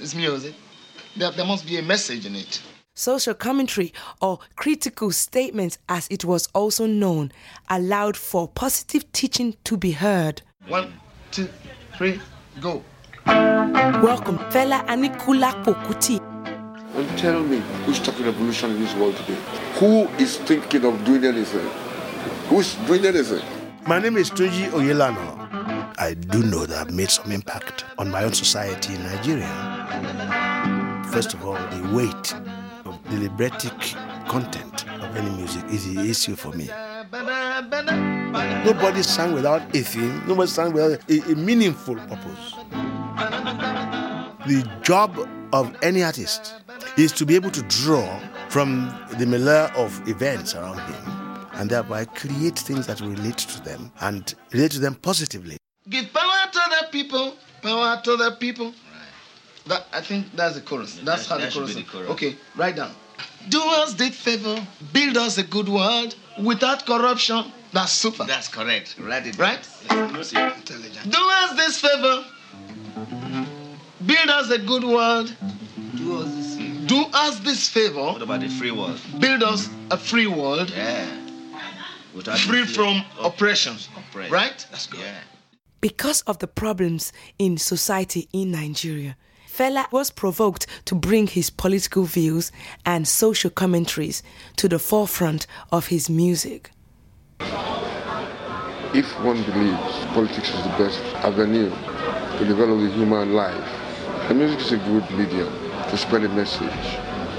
It's music. There must be a message in it. Social commentary, or critical statements as it was also known, allowed for positive teaching to be heard. 1, 2, 3, go. Welcome, Fela Anikulapo Kuti. And tell me, who's talking revolution in this world today? Who is thinking of doing anything? Who's doing anything? My name is Tunji Oyelano. I do know that I've made some impact on my own society in Nigeria. First of all, the weight of the libretic content of any music is the issue for me. Nobody sang without a theme. Nobody sang without a meaningful purpose. The job of any artist is to be able to draw from the milieu of events around him and thereby create things that relate to them and relate to them positively. Give power to the people, power to the people. Right. I think that's the chorus. That's how the chorus is. Okay, write down. Do us this favor, build us a good world without corruption. That's super. That's correct. Write it. Right? Intelligent. Do us this favor, build us a good world. Do us this favor. What about the free world? Build us a free world. Yeah. Free from oppression. Right? That's good. Yeah. Because of the problems in society in Nigeria, Fela was provoked to bring his political views and social commentaries to the forefront of his music. If one believes politics is the best avenue to develop the human life, the music is a good medium to spread a message.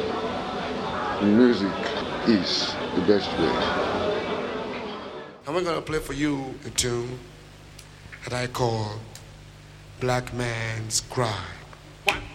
Music is the best way. And we're going to play for you a tune that I call Black Man's Cry.